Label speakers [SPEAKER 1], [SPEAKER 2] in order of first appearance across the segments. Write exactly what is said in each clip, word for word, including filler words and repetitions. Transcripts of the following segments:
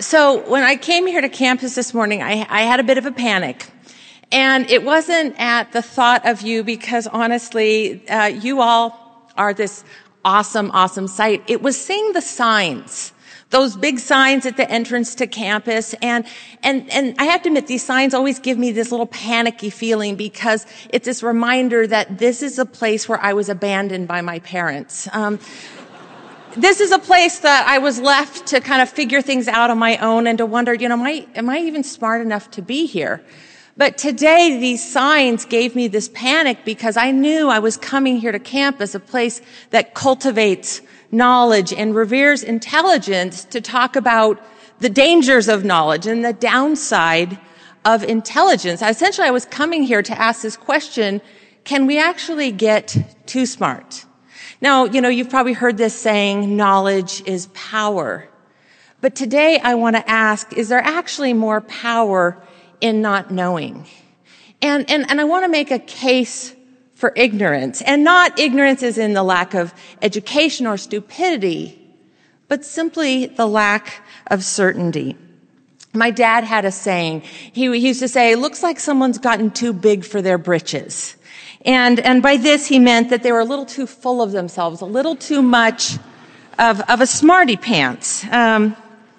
[SPEAKER 1] So when I came here to campus this morning, I, I had a bit of a panic. And it wasn't at the thought of you because honestly, uh, you all are this awesome, awesome sight. It was seeing the signs, those big signs at the entrance to campus. And, and, and I have to admit, these signs always give me this little panicky feeling because it's this reminder that this is a place where I was abandoned by my parents. Um, This is a place that I was left to kind of figure things out on my own and to wonder, you know, am I, am I even smart enough to be here? But today, these signs gave me this panic because I knew I was coming here to campus, a place that cultivates knowledge and reveres intelligence, to talk about the dangers of knowledge and the downside of intelligence. Essentially, I was coming here to ask this question, can we actually get too smart? Now, you know, you've probably heard this saying, knowledge is power. But today I want to ask, is there actually more power in not knowing? And, and, and I want to make a case for ignorance. And not ignorance as in the lack of education or stupidity, but simply the lack of certainty. My dad had a saying. He, he used to say, it looks like someone's gotten too big for their britches. And, and by this he meant that they were a little too full of themselves, a little too much of, of a smarty pants. Um,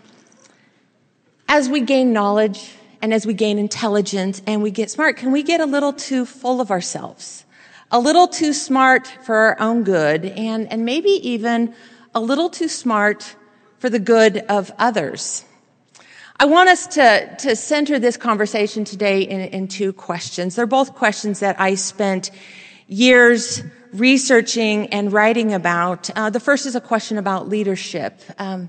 [SPEAKER 1] as we gain knowledge and as we gain intelligence and we get smart, can we get a little too full of ourselves? A little too smart for our own good and, and maybe even a little too smart for the good of others? I want us to, to center this conversation today in, in two questions. They're both questions that I spent years researching and writing about. Uh, the first is a question about leadership. Um,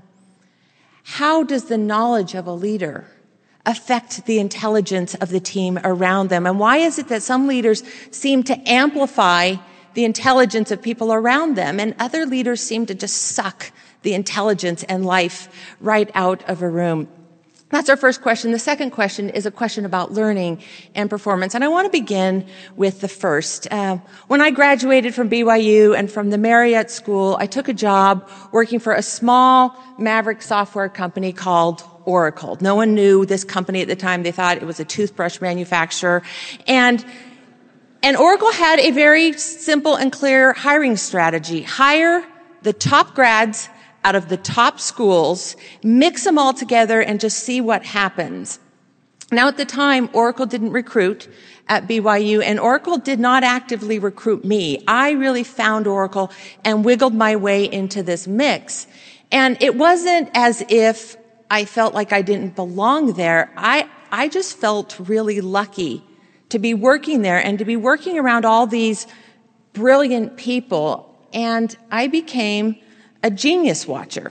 [SPEAKER 1] how does the knowledge of a leader affect the intelligence of the team around them? And why is it that some leaders seem to amplify the intelligence of people around them and other leaders seem to just suck the intelligence and life right out of a room? That's our first question. The second question is a question about learning and performance. And I want to begin with the first. Uh, when I graduated from B Y U and from the Marriott School, I took a job working for a small maverick software company called Oracle. No one knew this company at the time. They thought it was a toothbrush manufacturer. And, and Oracle had a very simple and clear hiring strategy. Hire the top grads out of the top schools, mix them all together, and just see what happens. Now, at the time, Oracle didn't recruit at B Y U, and Oracle did not actively recruit me. I really found Oracle and wiggled my way into this mix. And it wasn't as if I felt like I didn't belong there. I, I just felt really lucky to be working there and to be working around all these brilliant people. And I became a genius watcher.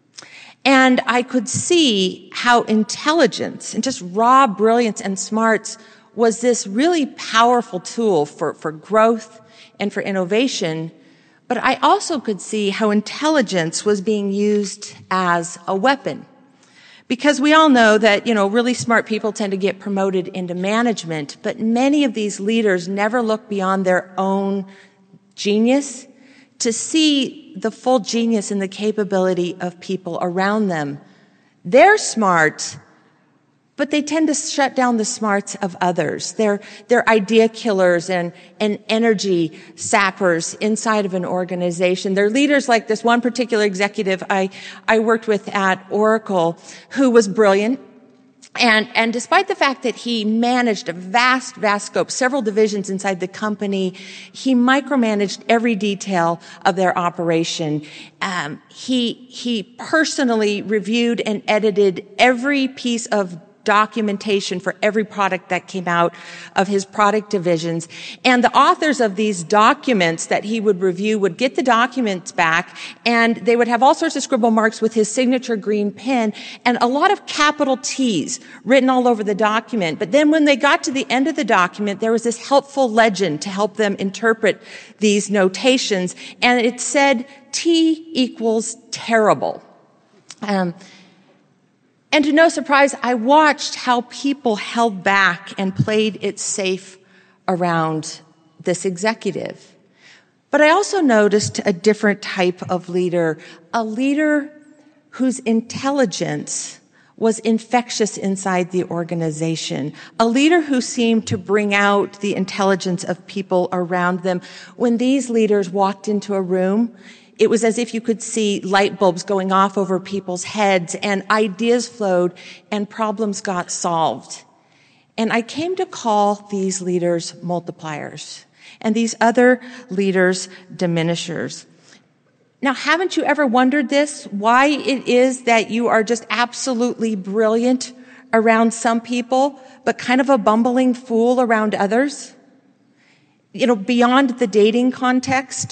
[SPEAKER 1] And I could see how intelligence and just raw brilliance and smarts was this really powerful tool for, for growth and for innovation. But I also could see how intelligence was being used as a weapon. Because we all know that, you know, really smart people tend to get promoted into management, but many of these leaders never look beyond their own genius to see the full genius and the capability of people around them. They're smart, but they tend to shut down the smarts of others. They're, they're idea killers and, and energy sappers inside of an organization. They're leaders like this one particular executive I, I worked with at Oracle who was brilliant. And, and despite the fact that he managed a vast, vast scope, several divisions inside the company, he micromanaged every detail of their operation. Um, he, he personally reviewed and edited every piece of documentation for every product that came out of his product divisions. And the authors of these documents that he would review would get the documents back, and they would have all sorts of scribble marks with his signature green pen and a lot of capital T's written all over the document. But then when they got to the end of the document, there was this helpful legend to help them interpret these notations, and it said T equals terrible. Um, And to no surprise, I watched how people held back and played it safe around this executive. But I also noticed a different type of leader, a leader whose intelligence was infectious inside the organization. A leader who seemed to bring out the intelligence of people around them. When these leaders walked into a room, it was as if you could see light bulbs going off over people's heads, and ideas flowed and problems got solved. And I came to call these leaders multipliers and these other leaders diminishers. Now, haven't you ever wondered this? Why it is that you are just absolutely brilliant around some people, but kind of a bumbling fool around others? You know, beyond the dating context.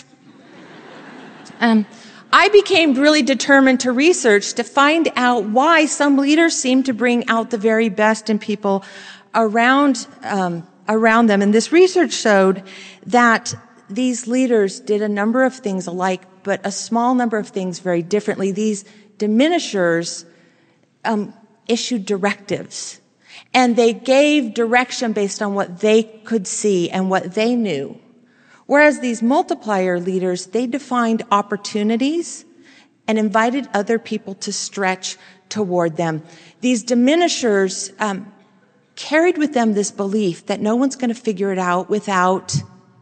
[SPEAKER 1] Um, I became really determined to research to find out why some leaders seem to bring out the very best in people around, um, around them. And this research showed that these leaders did a number of things alike, but a small number of things very differently. These diminishers um, issued directives, and they gave direction based on what they could see and what they knew. Whereas these multiplier leaders, they defined opportunities and invited other people to stretch toward them. These diminishers um, carried with them this belief that no one's going to figure it out without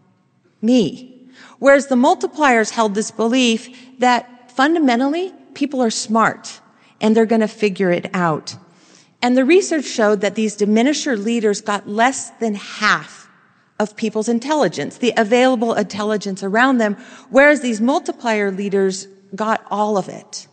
[SPEAKER 1] me. Whereas the multipliers held this belief that fundamentally people are smart and they're going to figure it out. And the research showed that these diminisher leaders got less than half of people's intelligence, the available intelligence around them, whereas these multiplier leaders got all of it.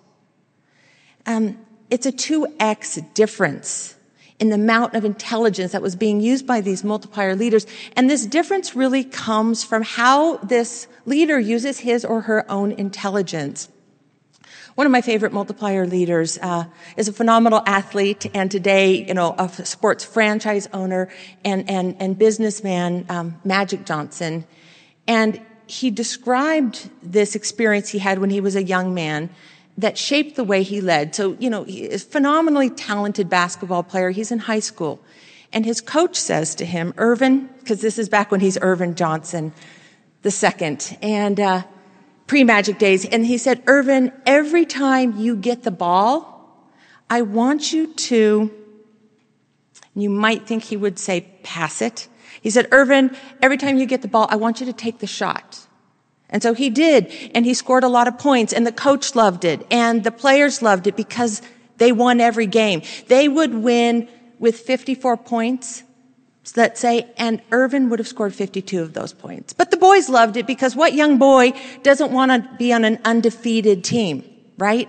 [SPEAKER 1] Um, it's a two X difference in the amount of intelligence that was being used by these multiplier leaders. And this difference really comes from how this leader uses his or her own intelligence. One of my favorite multiplier leaders uh, is a phenomenal athlete, and today, you know, a sports franchise owner and and and businessman, um, Magic Johnson. And he described this experience he had when he was a young man that shaped the way he led. So, you know, he is a phenomenally talented basketball player. He's in high school. And his coach says to him, Irvin, because this is back when he's Irvin Johnson the second, and uh, pre-Magic days. And he said, Irvin, every time you get the ball, I want you to, you might think he would say pass it. He said, Irvin, every time you get the ball, I want you to take the shot. And so he did, and he scored a lot of points, and the coach loved it, and the players loved it because they won every game. They would win with fifty-four points, let's say, and Irvin would have scored fifty-two of those points. But the boys loved it because what young boy doesn't want to be on an undefeated team, right?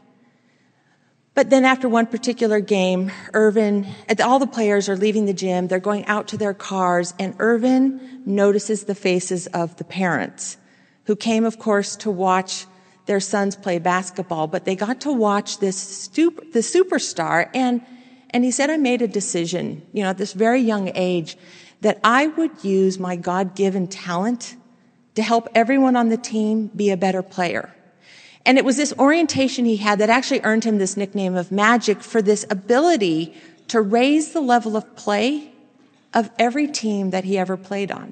[SPEAKER 1] But then after one particular game, Irvin, all the players are leaving the gym, they're going out to their cars, and Irvin notices the faces of the parents, who came, of course, to watch their sons play basketball, but they got to watch this super, the superstar, and and he said, I made a decision, you know, at this very young age, that I would use my God-given talent to help everyone on the team be a better player. And it was this orientation he had that actually earned him this nickname of Magic, for this ability to raise the level of play of every team that he ever played on.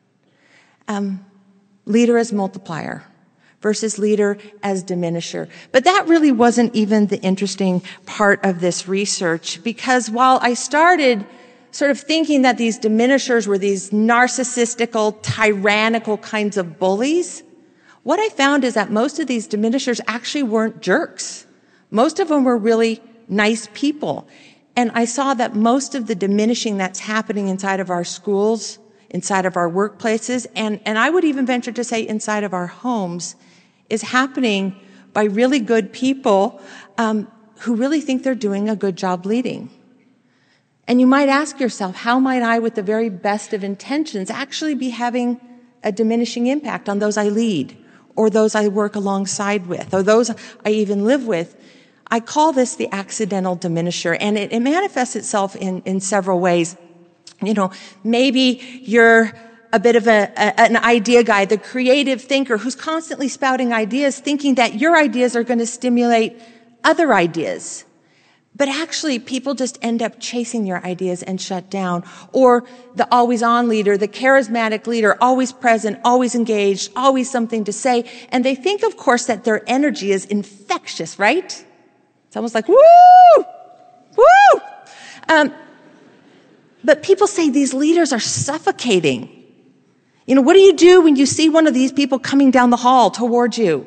[SPEAKER 1] Um, leader as multiplier versus leader as diminisher. But that really wasn't even the interesting part of this research, because while I started sort of thinking that these diminishers were these narcissistical, tyrannical kinds of bullies, what I found is that most of these diminishers actually weren't jerks. Most of them were really nice people. And I saw that most of the diminishing that's happening inside of our schools, inside of our workplaces, and, and I would even venture to say inside of our homes, is happening by really good people um, who really think they're doing a good job leading. And you might ask yourself, how might I, with the very best of intentions, actually be having a diminishing impact on those I lead, or those I work alongside with, or those I even live with? I call this the accidental diminisher, and it, it manifests itself in, in several ways. You know, maybe you're a bit of a, a, an idea guy, the creative thinker who's constantly spouting ideas, thinking that your ideas are going to stimulate other ideas. But actually, people just end up chasing your ideas and shut down. Or the always-on leader, the charismatic leader, always present, always engaged, always something to say. And they think, of course, that their energy is infectious, right? It's almost like, woo! Um, but people say these leaders are suffocating. You know, what do you do when you see one of these people coming down the hall towards you?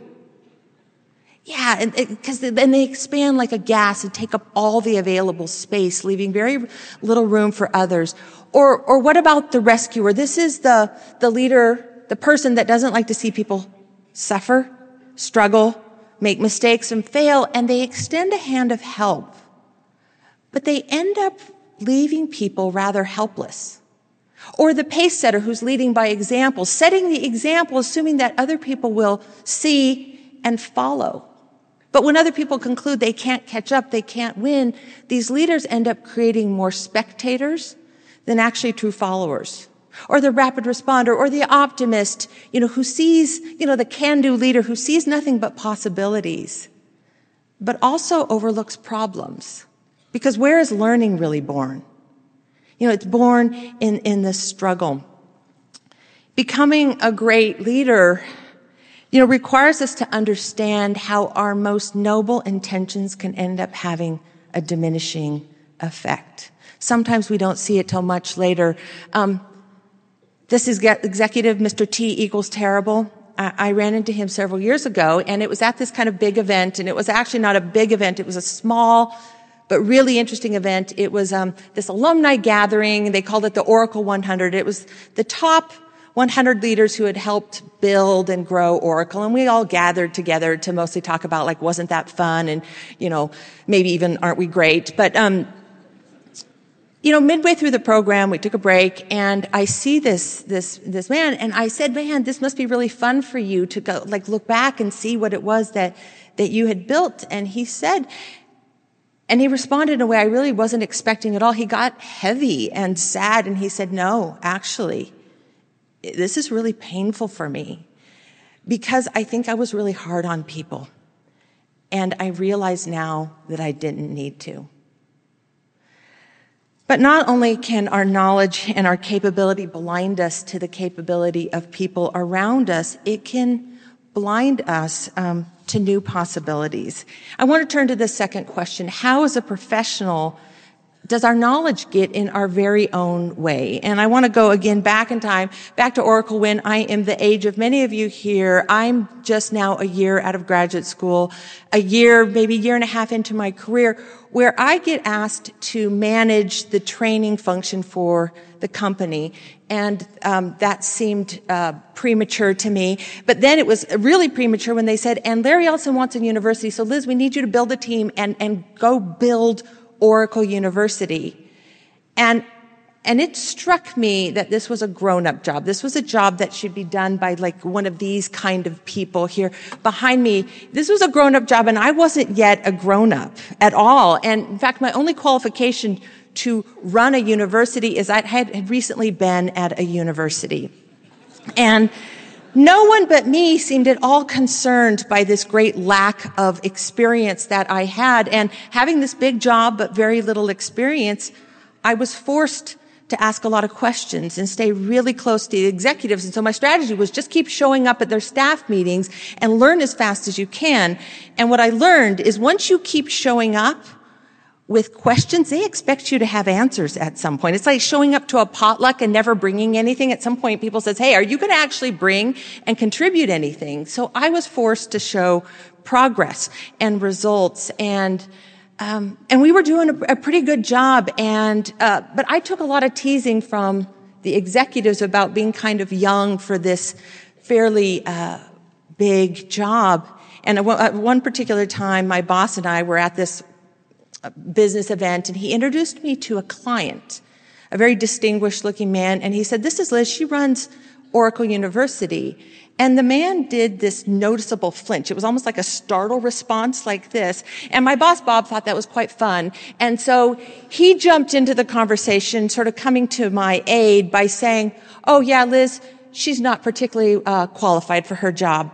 [SPEAKER 1] Yeah, and because then they expand like a gas and take up all the available space, leaving very little room for others. Or, or what about the rescuer? This is the, the leader, the person that doesn't like to see people suffer, struggle, make mistakes and fail, and they extend a hand of help. But they end up leaving people rather helpless. Or the pace setter who's leading by example, setting the example, assuming that other people will see and follow. But when other people conclude they can't catch up, they can't win, these leaders end up creating more spectators than actually true followers. Or the rapid responder, or the optimist, you know, who sees, you know, the can-do leader who sees nothing but possibilities, but also overlooks problems. Because where is learning really born? You know, it's born in, in the struggle. Becoming a great leader, you know, requires us to understand how our most noble intentions can end up having a diminishing effect. Sometimes we don't see it till much later. Um, this is executive Mister T equals terrible. I, I ran into him several years ago, and it was at this kind of big event, and it was actually not a big event. It was a small but really interesting event. It was um, this alumni gathering. They called it the Oracle one hundred. It was the top one hundred leaders who had helped build and grow Oracle. And we all gathered together to mostly talk about, like, wasn't that fun? And, you know, maybe even aren't we great? But, um, you know, midway through the program, we took a break, and I see this, this, this man, and I said, man, this must be really fun for you to go, like, look back and see what it was that, that you had built. And he said, and he responded in a way I really wasn't expecting at all. He got heavy and sad, and he said, no, actually, this is really painful for me because I think I was really hard on people. And I realize now that I didn't need to. But not only can our knowledge and our capability blind us to the capability of people around us, it can blind us um, to new possibilities. I want to turn to the second question. How, as a professional, does our knowledge get in our very own way? And I want to go again back in time, back to Oracle when I am the age of many of you here. I'm just now a year out of graduate school, a year, maybe a year and a half into my career, where I get asked to manage the training function for the company. And um, that seemed uh, premature to me. But then it was really premature when they said, and Larry Ellison wants a university, so Liz, we need you to build a team and, and go build Oracle University. And, and it struck me that this was a grown-up job. This was a job that should be done by like one of these kind of people here behind me. This was a grown-up job, and I wasn't yet a grown-up at all. And in fact, my only qualification to run a university is I had recently been at a university. And no one but me seemed at all concerned by this great lack of experience that I had. And having this big job but very little experience, I was forced to ask a lot of questions and stay really close to the executives. And so my strategy was just keep showing up at their staff meetings and learn as fast as you can. And what I learned is once you keep showing up with questions, they expect you to have answers at some point. It's like showing up to a potluck and never bringing anything. At some point, people says, hey, are you going to actually bring and contribute anything? So I was forced to show progress and results, and um, and we were doing a, a pretty good job. And uh, but I took a lot of teasing from the executives about being kind of young for this fairly uh, big job. And at one particular time, my boss and I were at this business event, and he introduced me to a client, a very distinguished looking man, and he said, this is Liz, she runs Oracle University. And the man did this noticeable flinch. It was almost like a startle response like this. And my boss, Bob, thought that was quite fun. And so he jumped into the conversation, sort of coming to my aid by saying, oh yeah, Liz, she's not particularly uh, qualified for her job.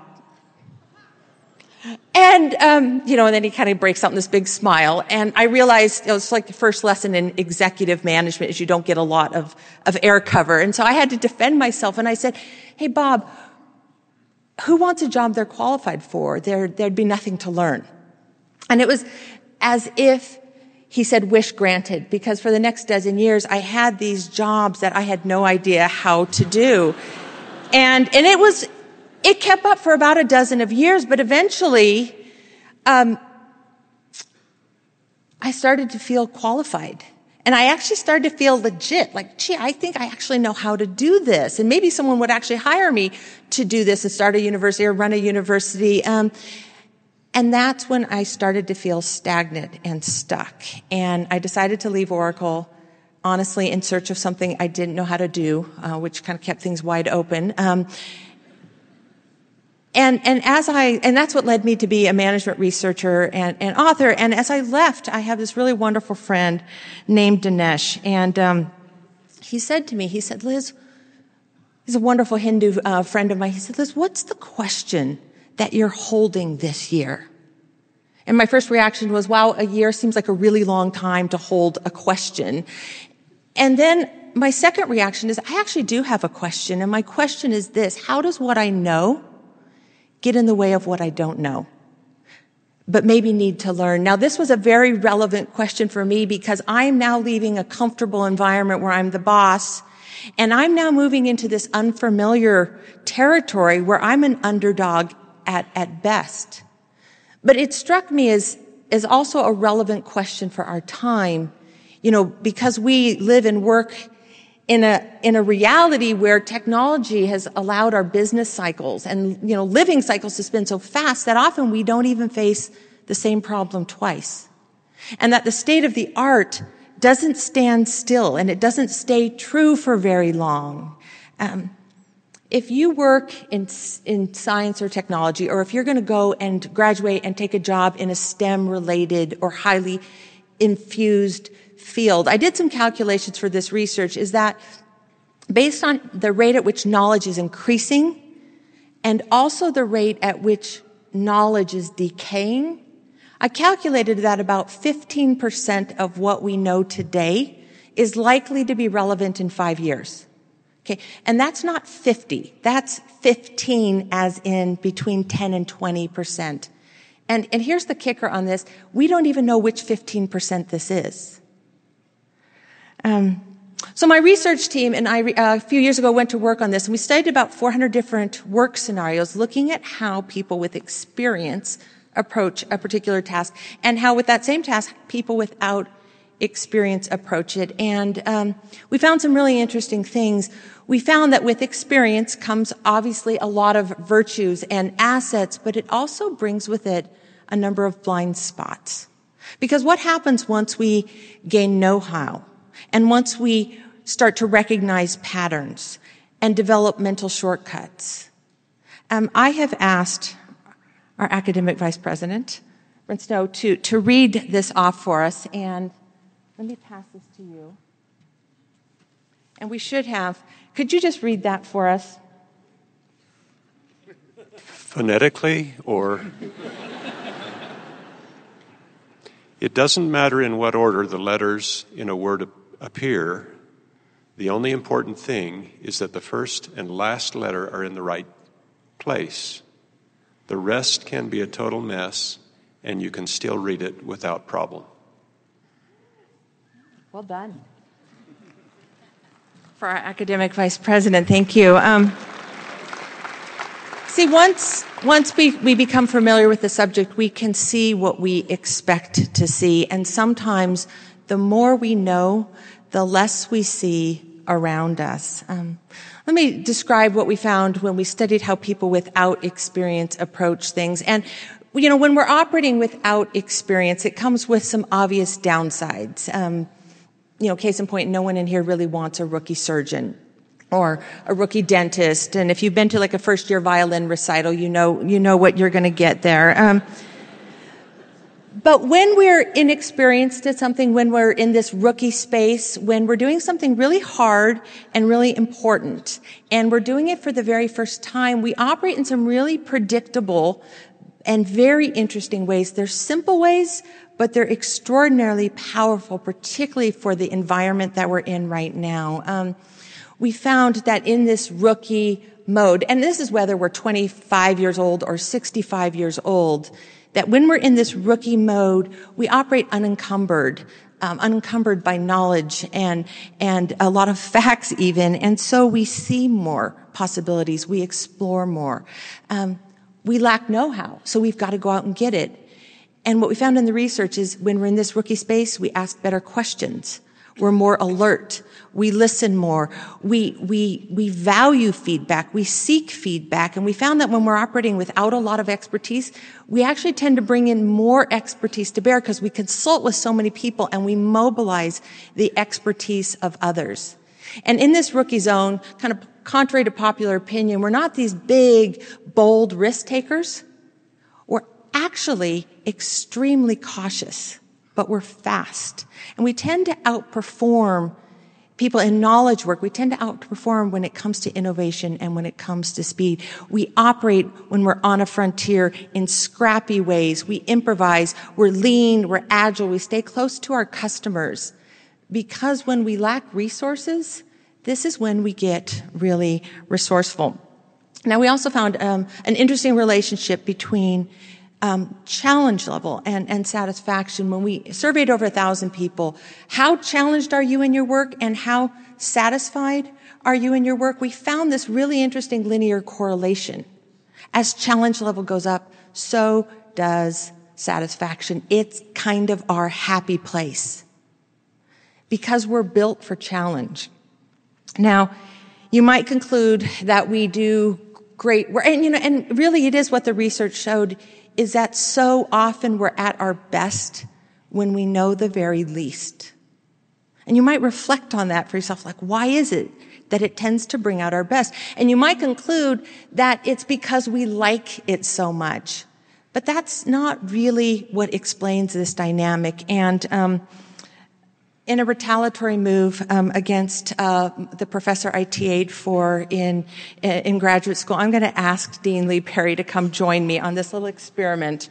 [SPEAKER 1] And, um, you know, and then he kind of breaks out in this big smile. And I realized it was like the first lesson in executive management is you don't get a lot of, of air cover. And so I had to defend myself. And I said, hey, Bob, who wants a job they're qualified for? There, there'd be nothing to learn. And it was as if he said, wish granted, because for the next dozen years, I had these jobs that I had no idea how to do. And, and it was, it kept up for about a dozen of years, but eventually, um, I started to feel qualified. And I actually started to feel legit, like, gee, I think I actually know how to do this. And maybe someone would actually hire me to do this and start a university or run a university. Um, and that's when I started to feel stagnant and stuck. And I decided to leave Oracle, honestly, in search of something I didn't know how to do, uh, which kind of kept things wide open. Um, And, and as I, and that's what led me to be a management researcher and, and author. And as I left, I have this really wonderful friend named Dinesh. And, um, he said to me, he said, Liz, he's a wonderful Hindu, uh, friend of mine. He said, Liz, what's the question that you're holding this year? And my first reaction was, wow, a year seems like a really long time to hold a question. And then my second reaction is, I actually do have a question. And my question is this: how does what I know get in the way of what I don't know, but maybe need to learn? Now, this was a very relevant question for me because I'm now leaving a comfortable environment where I'm the boss, and I'm now moving into this unfamiliar territory where I'm an underdog at, at best. But it struck me as, as also a relevant question for our time, you know, because we live and work in a, in a reality where technology has allowed our business cycles and, you know, living cycles to spin so fast that often we don't even face the same problem twice. And that the state of the art doesn't stand still and it doesn't stay true for very long. Um, if you work in, in science or technology, or if you're going to go and graduate and take a job in a STEM related or highly infused field, I did some calculations for this research, is that based on the rate at which knowledge is increasing and also the rate at which knowledge is decaying, I calculated that about fifteen percent of what we know today is likely to be relevant in five years. Okay. And that's not fifty. That's fifteen, as in between ten and twenty percent. And, and here's the kicker on this. We don't even know which fifteen percent this is. Um, so my research team and I, uh, a few years ago, went to work on this, and we studied about four hundred different work scenarios, looking at how people with experience approach a particular task, and how with that same task, people without experience approach it. And um, we found some really interesting things. We found that with experience comes obviously a lot of virtues and assets, but it also brings with it a number of blind spots. Because what happens once we gain know-how? And once we start to recognize patterns and develop mental shortcuts? Um, I have asked our academic vice president, Brent Snow, to, to read this off for us. And let me pass this to you. And we should have, could you just read that for us?
[SPEAKER 2] Phonetically, or? It doesn't matter in what order the letters in a word appear. The only important thing is that the first and last letter are in the right place. The rest can be a total mess, and you can still read it without problem.
[SPEAKER 1] Well done. For our academic vice president, thank you. Um, see, once once we, we become familiar with the subject, we can see what we expect to see, and sometimes the more we know, the less we see around us. Um, let me describe what we found when we studied how people without experience approach things. And, you know, when we're operating without experience, it comes with some obvious downsides. Um, you know, case in point, no one in here really wants a rookie surgeon or a rookie dentist. And if you've been to like a first year violin recital, you know, you know what you're going to get there. Um, But when we're inexperienced at something, when we're in this rookie space, when we're doing something really hard and really important, and we're doing it for the very first time, we operate in some really predictable and very interesting ways. They're simple ways, but they're extraordinarily powerful, particularly for the environment that we're in right now. Um, we found that in this rookie mode, and this is whether we're twenty-five years old or sixty-five years old, that when we're in this rookie mode, we operate unencumbered, um, unencumbered by knowledge and, and a lot of facts even. And so we see more possibilities. We explore more. Um, we lack know-how, so we've got to go out and get it. And what we found in the research is when we're in this rookie space, we ask better questions. We're more alert. We listen more. We, we, we value feedback. We seek feedback. And we found that when we're operating without a lot of expertise, we actually tend to bring in more expertise to bear because we consult with so many people and we mobilize the expertise of others. And in this rookie zone, kind of contrary to popular opinion, we're not these big, bold risk takers. We're actually extremely cautious, but we're fast. And we tend to outperform people in knowledge work. We tend to outperform when it comes to innovation and when it comes to speed. We operate when we're on a frontier in scrappy ways. We improvise. We're lean. We're agile. We stay close to our customers. Because when we lack resources, this is when we get really resourceful. Now, we also found um, an interesting relationship between Um, challenge level and, and satisfaction. When we surveyed over a thousand people, how challenged are you in your work and how satisfied are you in your work? We found this really interesting linear correlation. As challenge level goes up, so does satisfaction. It's kind of our happy place because we're built for challenge. Now, you might conclude that we do great work, and you know, and really it is what the research showed, is that so often we're at our best when we know the very least. And you might reflect on that for yourself, like, why is it that it tends to bring out our best? And you might conclude that it's because we like it so much. But that's not really what explains this dynamic. And um, in a retaliatory move um, against uh, the professor I T A'd for in in graduate school, I'm going to ask Dean Lee Perry to come join me on this little experiment.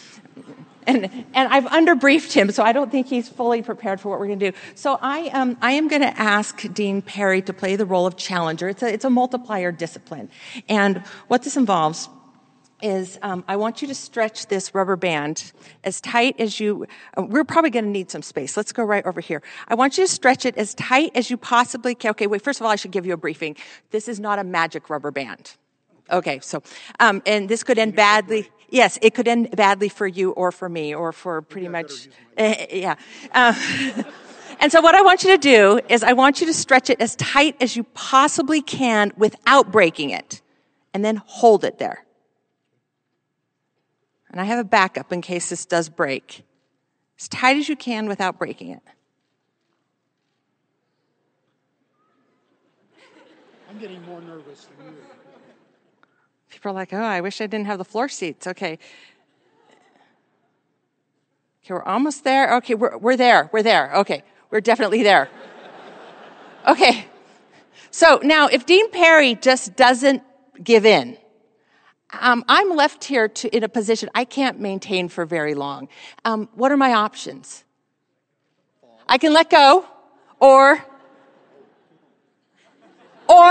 [SPEAKER 1] And and I've underbriefed him, so I don't think he's fully prepared for what we're going to do. So I um I am going to ask Dean Perry to play the role of challenger. It's a it's a multiplier discipline, and what this involves is um, I want you to stretch this rubber band as tight as you, uh, we're probably going to need some space. Let's go right over here. I want you to stretch it as tight as you possibly can. Okay, wait, first of all, I should give you a briefing. This is not a magic rubber band. Okay, so, um, and this could end badly. Yes, it could end badly for you or for me or for pretty much, uh, yeah. Uh, and so what I want you to do is I want you to stretch it as tight as you possibly can without breaking it, and then hold it there. And I have a backup in case this does break. As tight as you can without breaking it.
[SPEAKER 3] I'm getting more nervous than you.
[SPEAKER 1] People are like, oh, I wish I didn't have the floor seats. Okay. Okay, we're almost there. Okay, we're, we're there. We're there. Okay, we're definitely there. Okay. So now, if Dean Perry just doesn't give in, Um, I'm left here to, in a position I can't maintain for very long. Um, what are my options? I can let go, or, or,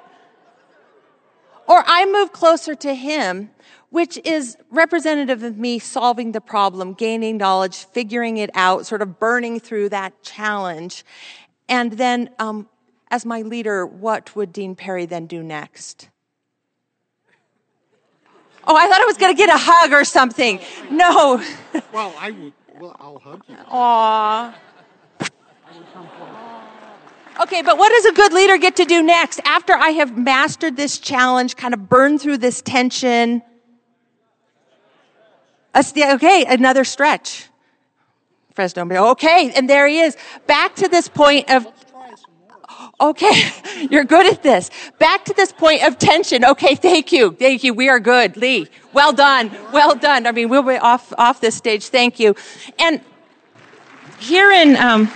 [SPEAKER 1] or I move closer to him, which is representative of me solving the problem, gaining knowledge, figuring it out, sort of burning through that challenge. And then, um, as my leader, what would Dean Perry then do next? Oh, I thought I was going to get a hug or something. No.
[SPEAKER 3] Well, I would. Well, I'll hug you.
[SPEAKER 1] Aw. Okay, but what does a good leader get to do next? After I have mastered this challenge, kind of burned through this tension. Okay, another stretch. Fresno, okay, and there he is. Back to this point of... Okay, you're good at this. Back to this point of tension. Okay, thank you. Thank you. We are good. Lee, well done. Well done. I mean, we'll be off, off this stage. Thank you. And herein, um,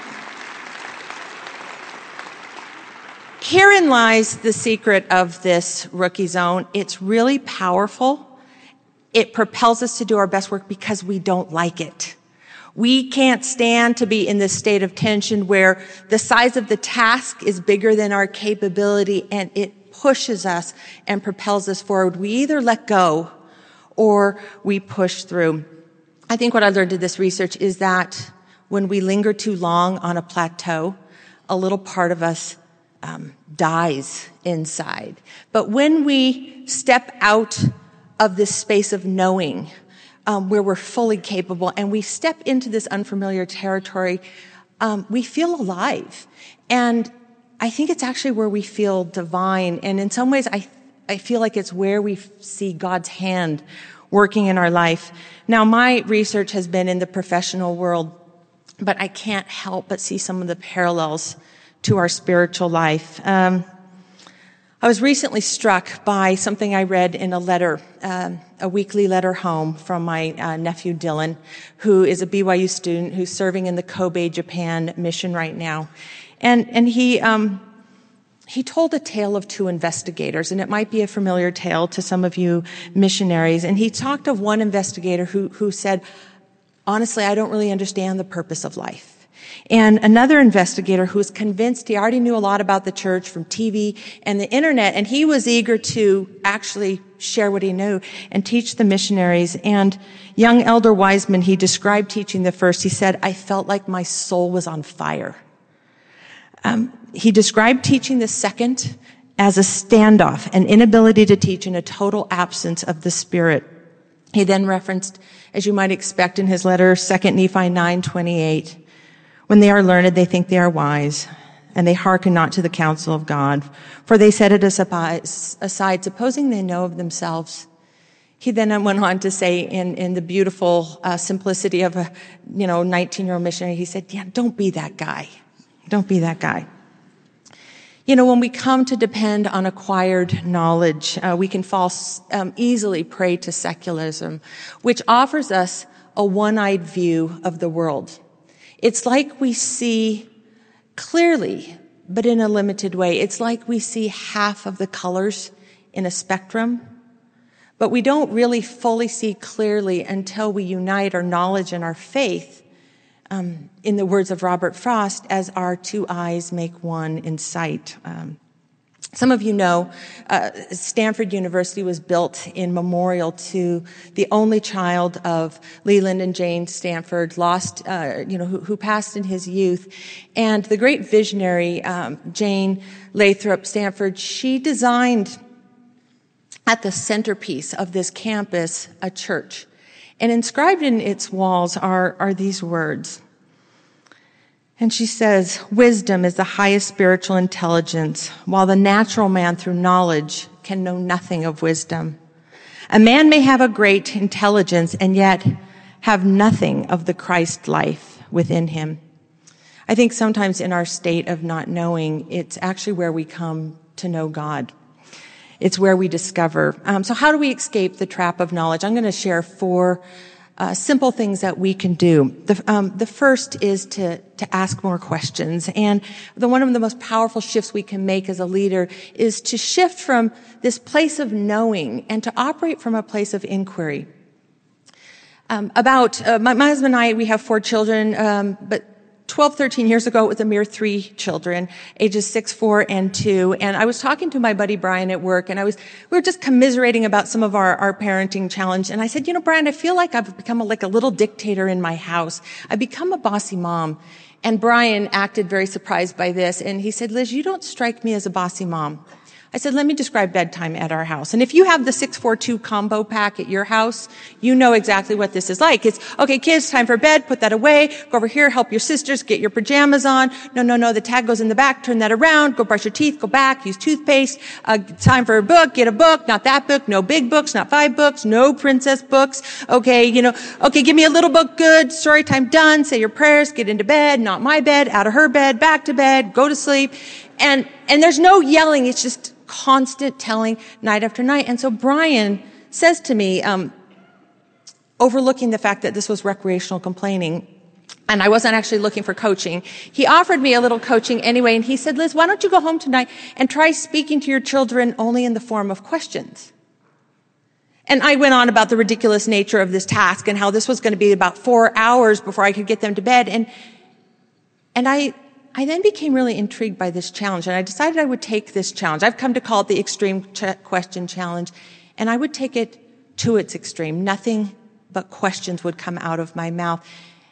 [SPEAKER 1] herein lies the secret of this rookie zone. It's really powerful. It propels us to do our best work because we don't like it. We can't stand to be in this state of tension where the size of the task is bigger than our capability and it pushes us and propels us forward. We either let go or we push through. I think what I learned in this research is that when we linger too long on a plateau, a little part of us um, dies inside. But when we step out of this space of knowing, um, where we're fully capable, and we step into this unfamiliar territory, um, we feel alive. And I think it's actually where we feel divine. And in some ways, I I feel like it's where we see God's hand working in our life. Now, my research has been in the professional world, but I can't help but see some of the parallels to our spiritual life. Um, I was recently struck by something I read in a letter, um, a weekly letter home from my uh, nephew Dylan, who is a B Y U student who's serving in the Kobe, Japan mission right now. And, and he, um, he told a tale of two investigators, and it might be a familiar tale to some of you missionaries. And he talked of one investigator who, who said, honestly, I don't really understand the purpose of life. And another investigator who was convinced he already knew a lot about the church from T V and the internet, and he was eager to actually share what he knew and teach the missionaries. And young Elder Wiseman, he described teaching the first. He said, I felt like my soul was on fire. Um, he described teaching the second as a standoff, an inability to teach, and a total absence of the Spirit. He then referenced, as you might expect in his letter, Second Nephi nine twenty-eight, when they are learned, they think they are wise, and they hearken not to the counsel of God, for they set it aside, supposing they know of themselves. He then went on to say, in, in the beautiful uh, simplicity of a, you know, nineteen-year-old missionary, he said, yeah, don't be that guy. Don't be that guy. You know, when we come to depend on acquired knowledge, uh, we can fall um, easily prey to secularism, which offers us a one-eyed view of the world. It's like we see clearly, but in a limited way. It's like we see half of the colors in a spectrum, but we don't really fully see clearly until we unite our knowledge and our faith, um, in the words of Robert Frost, as our two eyes make one in sight. Um, Some of you know, uh, Stanford University was built in memorial to the only child of Leland and Jane Stanford, lost, uh, you know, who, who passed in his youth. And the great visionary, um, Jane Lathrop Stanford, she designed at the centerpiece of this campus a church. And inscribed in its walls are, are these words. And she says, wisdom is the highest spiritual intelligence, while the natural man through knowledge can know nothing of wisdom. A man may have a great intelligence and yet have nothing of the Christ life within him. I think sometimes in our state of not knowing, it's actually where we come to know God. It's where we discover. Um, so how do we escape the trap of knowledge? I'm going to share four Uh, simple things that we can do. The, um, the first is to, to ask more questions. And the, one of the most powerful shifts we can make as a leader is to shift from this place of knowing and to operate from a place of inquiry. Um, about, uh, my, my husband and I, we have four children, um, but twelve, thirteen years ago, it was a mere three children, ages six, four, and two. And I was talking to my buddy Brian at work, and I was, we were just commiserating about some of our, our parenting challenge. And I said, you know, Brian, I feel like I've become a, like a little dictator in my house. I've become a bossy mom. And Brian acted very surprised by this. And he said, Liz, you don't strike me as a bossy mom. I said, let me describe bedtime at our house. And if you have the six four two combo pack at your house, you know exactly what this is like. It's, okay, kids, time for bed, put that away, go over here, help your sisters, get your pajamas on. No, no, no, the tag goes in the back, turn that around, go brush your teeth, go back, use toothpaste, uh, time for a book, get a book, not that book, no big books, not five books, no princess books. Okay, you know, okay, give me a little book, good, story time done, say your prayers, get into bed, not my bed, out of her bed, back to bed, go to sleep. And, and there's no yelling, it's just constant telling night after night. And so Brian says to me, um, overlooking the fact that this was recreational complaining, and I wasn't actually looking for coaching, he offered me a little coaching anyway, and he said, Liz, why don't you go home tonight and try speaking to your children only in the form of questions? And I went on about the ridiculous nature of this task and how this was going to be about four hours before I could get them to bed. And, and I, I then became really intrigued by this challenge, and I decided I would take this challenge. I've come to call it the Extreme Ch- Question Challenge, and I would take it to its extreme. Nothing but questions would come out of my mouth.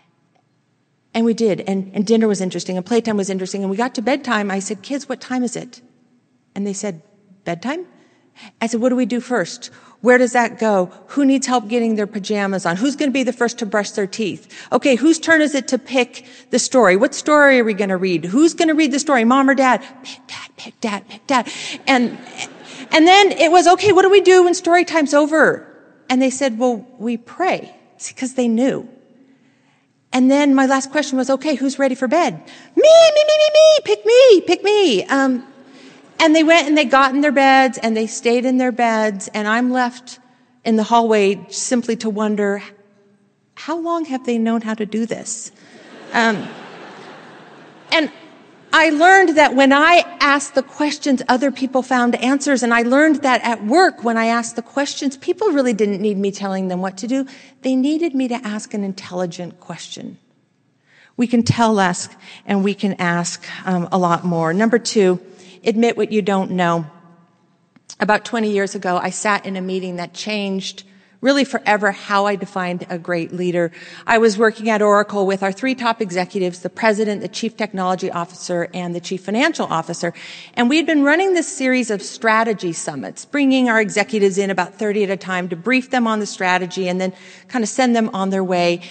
[SPEAKER 1] And we did. And, and dinner was interesting, and playtime was interesting. And we got to bedtime. I said, kids, what time is it? And they said, bedtime? I said, what do we do first? Where does that go? Who needs help getting their pajamas on? Who's going to be the first to brush their teeth? Okay, whose turn is it to pick the story? What story are we going to read? Who's going to read the story, mom or dad? Pick dad, pick dad, pick dad. And, and then it was, okay, what do we do when story time's over? And they said, well, we pray. See, because they knew. And then my last question was, okay, who's ready for bed? Me, me, me, me, me, pick me, pick me. Um, And they went and they got in their beds and they stayed in their beds, and I'm left in the hallway simply to wonder, how long have they known how to do this? Um, and I learned that when I asked the questions, other people found answers. And I learned that at work, when I asked the questions, people really didn't need me telling them what to do. They needed me to ask an intelligent question. We can tell less and we can ask um, a lot more. Number two, admit what you don't know. About twenty years ago, I sat in a meeting that changed really forever how I defined a great leader. I was working at Oracle with our three top executives, the president, the chief technology officer, and the chief financial officer. And we had been running this series of strategy summits, bringing our executives in about thirty at a time to brief them on the strategy and then kind of send them on their way.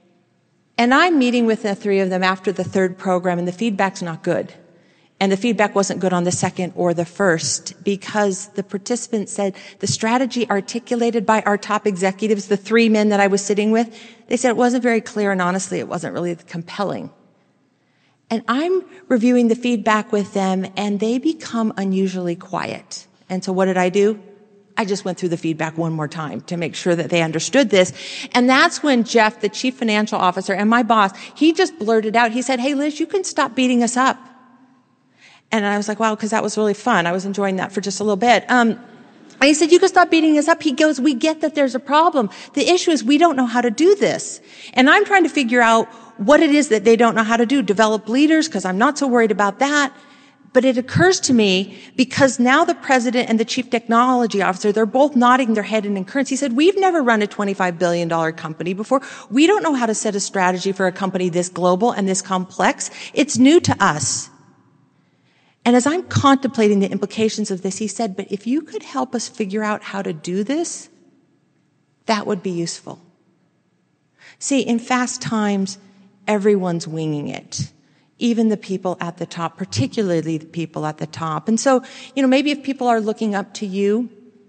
[SPEAKER 1] And I'm meeting with the three of them after the third program, and the feedback's not good. And the feedback wasn't good on the second or the first, because the participants said the strategy articulated by our top executives, the three men that I was sitting with, they said it wasn't very clear, and honestly, it wasn't really compelling. And I'm reviewing the feedback with them, and they become unusually quiet. And so what did I do? I just went through the feedback one more time to make sure that they understood this. And that's when Jeff, the chief financial officer, and my boss, he just blurted out, he said, "Hey, Liz, you can stop beating us up." And I was like, wow, because that was really fun. I was enjoying that for just a little bit. Um, and he said, "You can stop beating us up." He goes, "We get that there's a problem. The issue is we don't know how to do this." And I'm trying to figure out what it is that they don't know how to do. Develop leaders, because I'm not so worried about that. But it occurs to me, because now the president and the chief technology officer, they're both nodding their head in concurrence. He said, "We've never run a twenty-five billion dollars company before. We don't know how to set a strategy for a company this global and this complex. It's new to us." And as I'm contemplating the implications of this, he said, "But if you could help us figure out how to do this, that would be useful." See, in fast times, everyone's winging it. Even the people at the top, particularly the people at the top. And so, you know, maybe if people are looking up to you,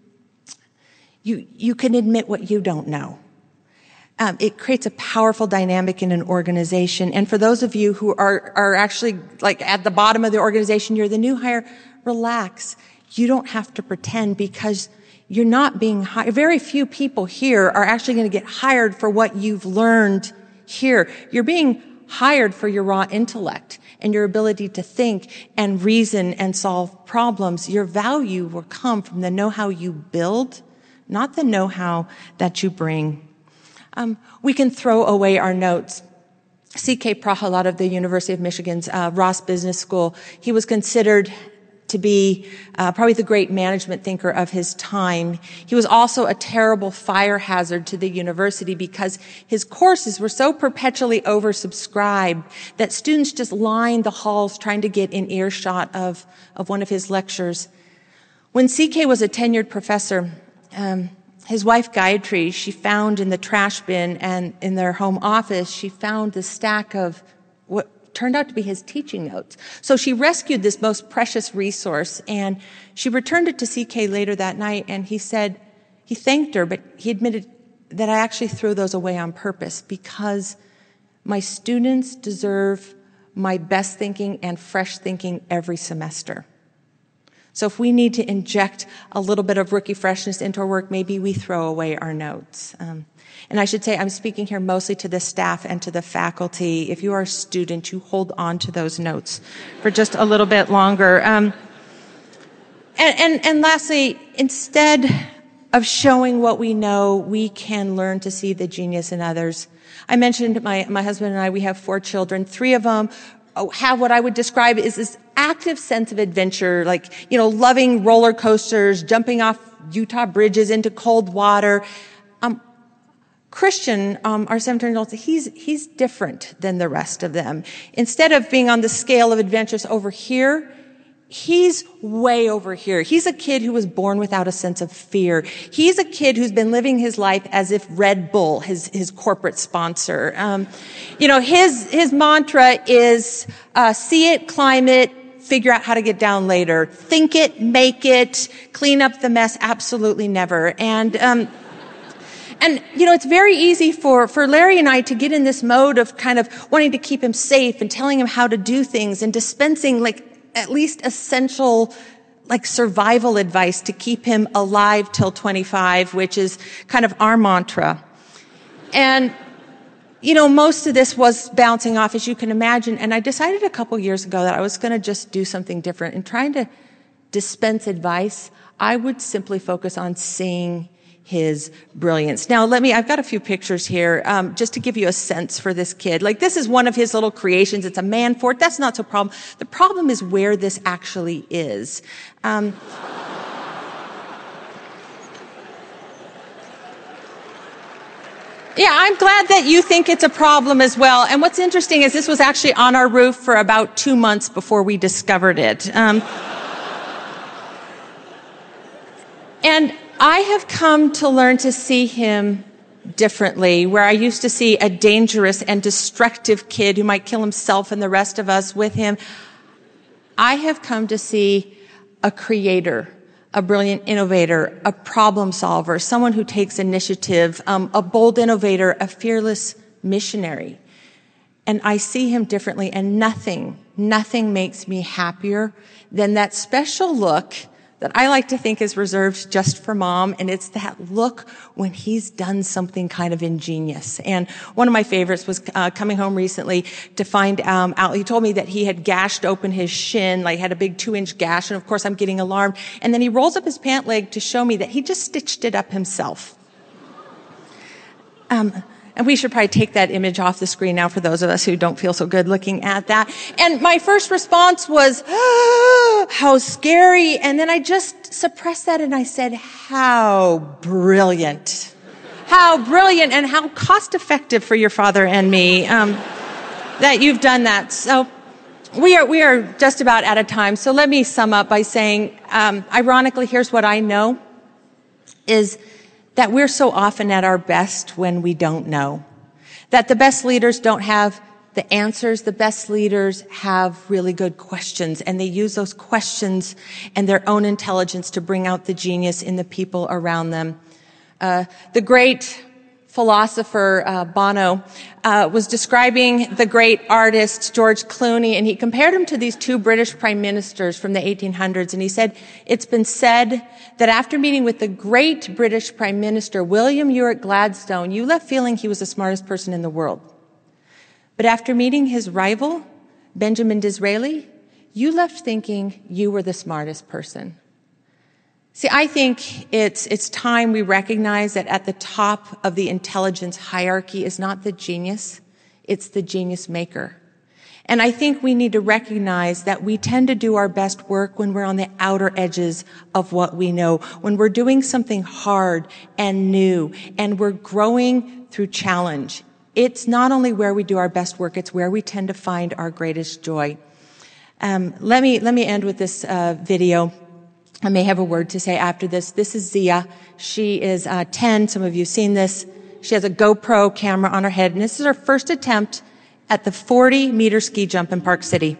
[SPEAKER 1] you, you can admit what you don't know. Um, it creates a powerful dynamic in an organization. And for those of you who are, are actually like at the bottom of the organization, you're the new hire, relax. You don't have to pretend, because you're not being hired. Very few people here are actually going to get hired for what you've learned here. You're being hired for your raw intellect and your ability to think and reason and solve problems. Your value will come from the know-how you build, not the know-how that you bring. Um, we can throw away our notes. C K Prahalad of the University of Michigan's uh, Ross Business School, he was considered to be uh, probably the great management thinker of his time. He was also a terrible fire hazard to the university, because his courses were so perpetually oversubscribed that students just lined the halls trying to get in earshot of, of one of his lectures. When C K was a tenured professor, um, his wife, Gayatri, she found in the trash bin and in their home office, she found this stack of what turned out to be his teaching notes. So she rescued this most precious resource, and she returned it to C K later that night, and he said, he thanked her, but he admitted that I actually threw those away on purpose, because my students deserve my best thinking and fresh thinking every semester. So if we need to inject a little bit of rookie freshness into our work, maybe we throw away our notes. Um, and I should say, I'm speaking here mostly to the staff and to the faculty. If you are a student, you hold on to those notes for just a little bit longer. Um, and, and, and lastly, instead of showing what we know, we can learn to see the genius in others. I mentioned my, my husband and I, we have four children. Three of them have what I would describe as this active sense of adventure, like, you know, loving roller coasters, jumping off Utah bridges into cold water. Um, Christian, um, our seventeen-year-old, he's, he's different than the rest of them. Instead of being on the scale of adventures over here, he's way over here. He's a kid who was born without a sense of fear. He's a kid who's been living his life as if Red Bull, his, his corporate sponsor. Um, you know, his, his mantra is, uh, see it, climb it, figure out how to get down later. Think it, make it, clean up the mess, absolutely never. And, um, And, you know, it's very easy for, for Larry and I to get in this mode of kind of wanting to keep him safe and telling him how to do things and dispensing like at least essential like survival advice to keep him alive till twenty-five, which is kind of our mantra. And, you know, most of this was bouncing off, as you can imagine. And I decided a couple years ago that I was going to just do something different. And trying to dispense advice, I would simply focus on seeing his brilliance. Now, let me, I've got a few pictures here, um, just to give you a sense for this kid. Like, this is one of his little creations. It's a man fort. That's not so problem. The problem is where this actually is. Um, yeah, I'm glad that you think it's a problem as well. And what's interesting is this was actually on our roof for about two months before we discovered it. Um, and I have come to learn to see him differently, where I used to see a dangerous and destructive kid who might kill himself and the rest of us with him. I have come to see a creator, a brilliant innovator, a problem solver, someone who takes initiative, um, a bold innovator, a fearless missionary. And I see him differently, and nothing, nothing makes me happier than that special look that I like to think is reserved just for mom, and it's that look when he's done something kind of ingenious. And one of my favorites was uh, coming home recently to find um, out, he told me that he had gashed open his shin, like had a big two-inch gash, and of course I'm getting alarmed. And then he rolls up his pant leg to show me that he just stitched it up himself. Um, And we should probably take that image off the screen now for those of us who don't feel so good looking at that. And my first response was, oh, how scary. And then I just suppressed that and I said, how brilliant. How brilliant and how cost effective for your father and me um, that you've done that. So we are, we are just about out of time. So let me sum up by saying, um, ironically, here's what I know is that we're so often at our best when we don't know. That the best leaders don't have the answers. The best leaders have really good questions, and they use those questions and their own intelligence to bring out the genius in the people around them. Uh, the great philosopher uh, Bono uh, was describing the great artist George Clooney, and he compared him to these two British prime ministers from the eighteen hundreds, and he said, it's been said that after meeting with the great British Prime Minister William Ewart Gladstone, you left feeling he was the smartest person in the world. But after meeting his rival, Benjamin Disraeli, you left thinking you were the smartest person. See, I think it's, it's time we recognize that at the top of the intelligence hierarchy is not the genius, it's the genius maker. And I think we need to recognize that we tend to do our best work when we're on the outer edges of what we know, when we're doing something hard and new, and we're growing through challenge. It's not only where we do our best work, it's where we tend to find our greatest joy. Um, let me, let me end with this uh, video. I may have a word to say after this. This is Zia. She is uh, ten. Some of you have seen this. She has a GoPro camera on her head, and this is her first attempt at the forty meter ski jump in Park City.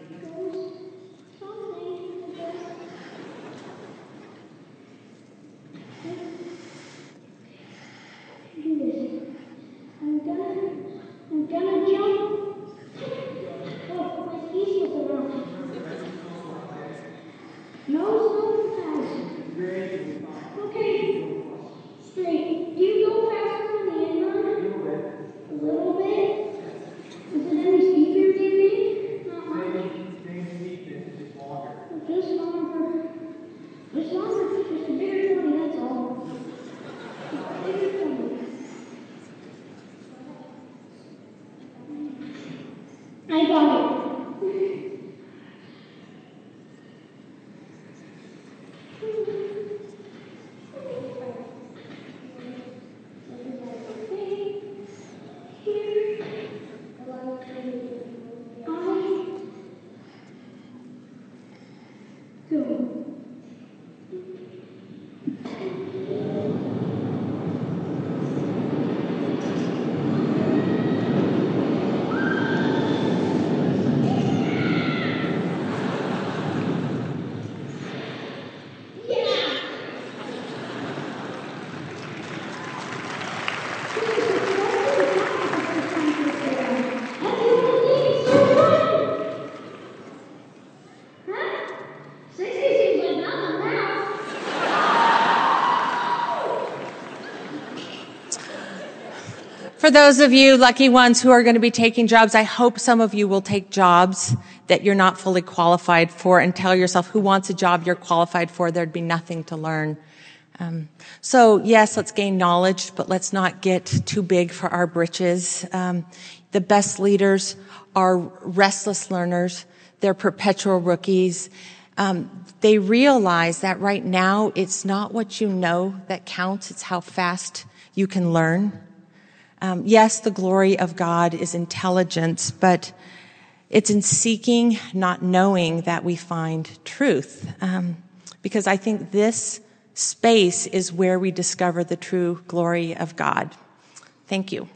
[SPEAKER 1] For those of you lucky ones who are going to be taking jobs, I hope some of you will take jobs that you're not fully qualified for and tell yourself, who wants a job you're qualified for? There'd be nothing to learn. Um, so yes, let's gain knowledge, but let's not get too big for our britches. Um, the best leaders are restless learners. They're perpetual rookies. Um, they realize that right now it's not what you know that counts. It's how fast you can learn. Um, yes, the glory of God is intelligence, but it's in seeking, not knowing, that we find truth. Um, because I think this space is where we discover the true glory of God. Thank you.